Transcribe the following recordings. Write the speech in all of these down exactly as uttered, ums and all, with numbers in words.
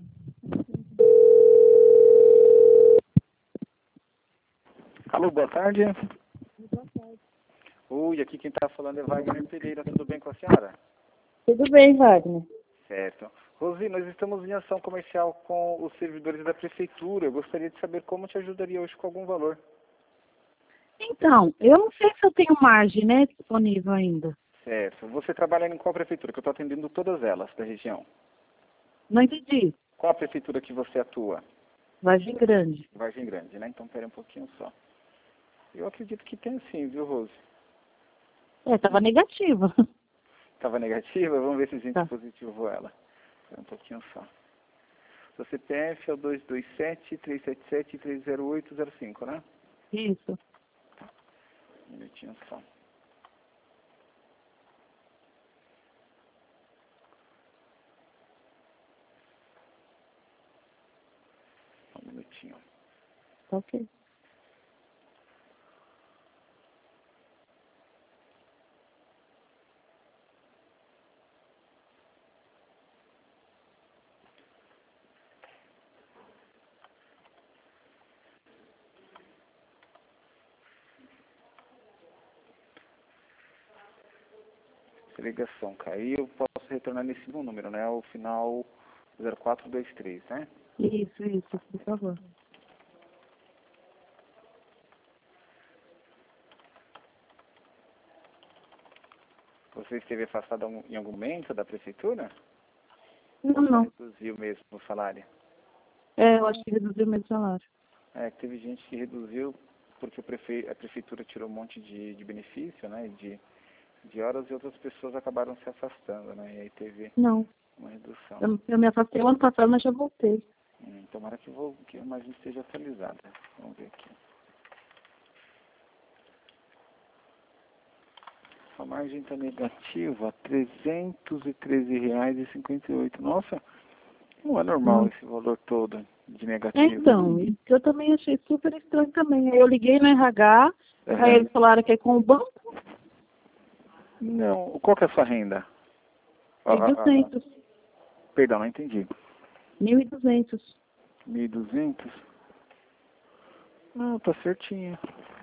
Alô, boa tarde. Boa tarde. Oi, aqui quem está falando é Wagner Pereira. Tudo bem com a senhora? Tudo bem, Wagner. Certo. Rosi, nós estamos em ação comercial com os servidores da prefeitura. Eu gostaria de saber como te ajudaria hoje com algum valor. Então, eu não sei se eu tenho margem, né, disponível ainda. Certo. Você trabalha em qual prefeitura? Que eu estou atendendo todas elas da região. Não entendi. Qual a prefeitura que você atua? Vargem Grande. Vargem Grande, né? Então, pera um pouquinho só. Eu acredito que tem sim, viu, Rose? É, tava negativa. Estava negativa? Vamos ver se a gente Tá. positivou ela. Espera um pouquinho só. Seu C P F é o dois dois sete, três sete sete, três zero oito zero cinco, né? Isso. Um minutinho só. Um minutinho. Tá ok. A ligação caiu. Posso retornar nesse mesmo número, né? O final zero quatro dois três, né? Isso, isso, por favor. Você esteve afastado algum- em algum momento da prefeitura? Não, não. Reduziu mesmo o salário? É, eu acho que reduziu meu salário. É, teve gente que reduziu porque o prefe... a prefeitura tirou um monte de, de benefício, né? De, de horas e outras pessoas acabaram se afastando, né? E aí teve Não. uma redução. Eu, eu me afastei o ano passado, mas já voltei. Hum, tomara que, vou, que a imagem esteja atualizada. Vamos ver aqui. A margem está negativa, trezentos e treze reais e cinquenta e oito. Nossa, não é normal Hum. esse valor todo de É, negativo. então, e eu também achei super estranho também. Aí eu liguei no R H, Aham. aí eles falaram que é com o banco, Não, qual que é a sua renda? Ah, é ah, ah, ah. duzentos. Perdão, não entendi. mil e duzentos. mil e duzentos? Ah, tá certinho.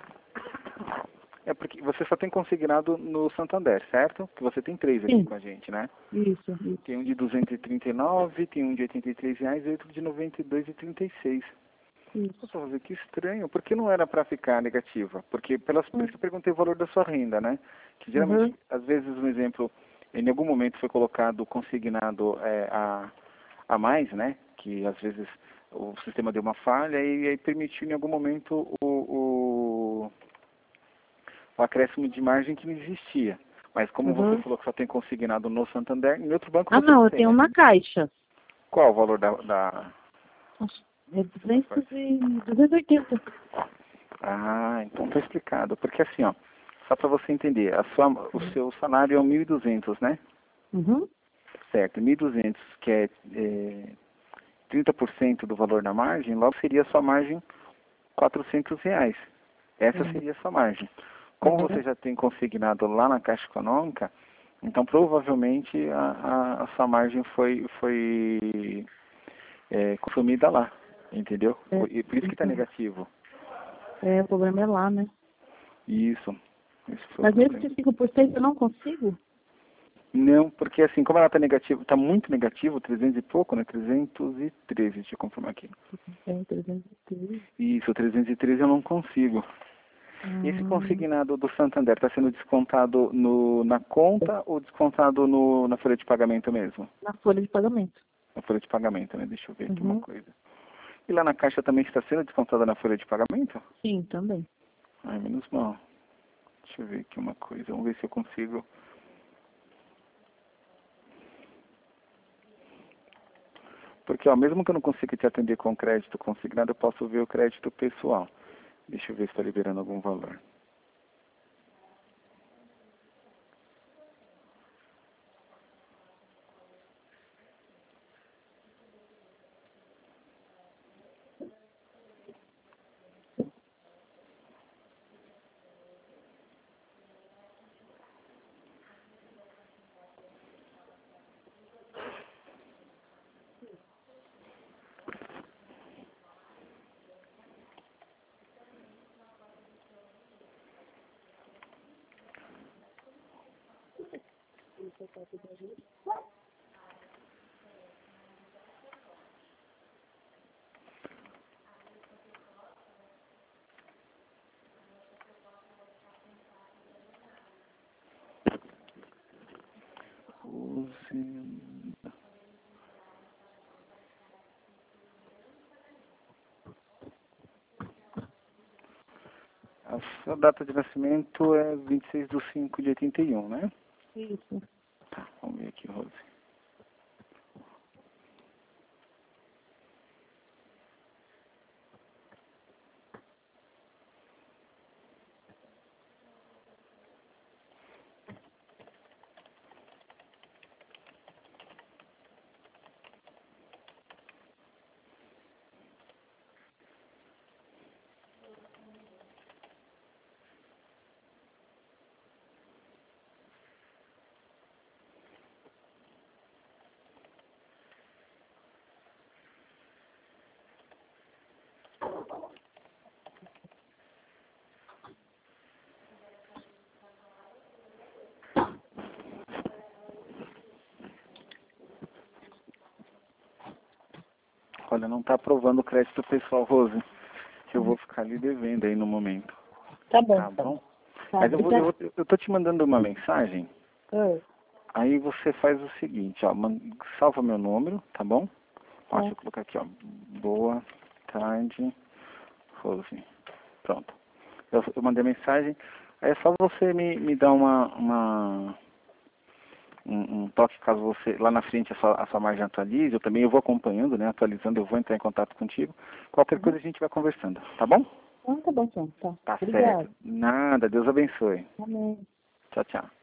É porque você só tem consignado no Santander, certo? Que você tem três aqui Sim, com a gente, né? isso, isso. Tem um de duzentos e trinta e nove, tem um de oitenta e três reais e outro de noventa e dois e trinta e seis. Isso. Posso fazer que estranho, por que não era para ficar negativa? Porque pelas, por isso que eu perguntei o valor da sua renda, né? Que geralmente, Uhum. às vezes, um exemplo, em algum momento foi colocado, consignado é, a, a mais, né? Que às vezes o sistema deu uma falha e aí permitiu em algum momento o, o, o acréscimo de margem que não existia. Mas como você Uhum. falou que só tem consignado no Santander, em outro banco Ah, você não, não eu tem, tenho né? na caixa. Qual o valor da... da... Acho- É duzentos e duzentos e oitenta. Ah, então tá explicado. Porque assim, ó, só para você entender, a sua, o seu salário é mil e duzentos, né? Uhum. Certo, mil e duzentos, que é, é trinta por cento do valor da margem, logo seria a sua margem quatrocentos reais. Essa Uhum. seria a sua margem. Como você já tem consignado lá na Caixa Econômica, então provavelmente a, a, a sua margem foi, foi é, consumida lá, entendeu? É, E por isso que está então, negativo. é, o problema é lá, né? Isso, isso foi o Mas mesmo problema. que cinco por cento eu não consigo? Não, porque assim, como ela está negativa, está muito negativo, trezentos e pouco, né? trezentos e treze, deixa eu confirmar aqui. É, trezentos e treze. Isso, trezentos e treze eu não consigo. Esse Hum, consignado do Santander está sendo descontado no, na conta ou descontado no, na folha de pagamento mesmo? na folha de pagamento. Na folha de pagamento, né? Deixa eu ver aqui uma Uhum. coisa. E lá na Caixa também está sendo descontada na folha de pagamento? Sim, também. Ai, menos mal. Deixa eu ver aqui uma coisa. Vamos ver se eu consigo. Porque, ó, mesmo que eu não consiga te atender com crédito consignado, eu posso ver o crédito pessoal. Deixa eu ver se está liberando algum valor. A sua data de nascimento é vinte e seis de cinco de oitenta e um, né? Isso. Tá, vamos ver aqui, Rose. Olha, não está aprovando o crédito pessoal, Rose. Que eu vou ficar lhe devendo aí no momento. Tá bom. Tá bom? Tá, Mas eu, vou, tá. eu, vou- eu tô te mandando uma mensagem. Ah, Aí você faz o seguinte, ó. man- Salva meu número, tá bom? Ó, tá. deixa eu colocar aqui, ó. Boa tarde, Rose. Pronto. Eu, eu mandei a mensagem. Aí é só você me, me dar uma, uma, um, um toque caso você, lá na frente, a sua, a sua margem atualize. Eu também eu vou acompanhando, né? Atualizando, eu vou entrar em contato contigo. Qualquer coisa a gente vai conversando, tá bom? Ah, tá bom, então. Tá. Tá Obrigada. certo. Nada, Deus abençoe. Amém. Tchau, tchau.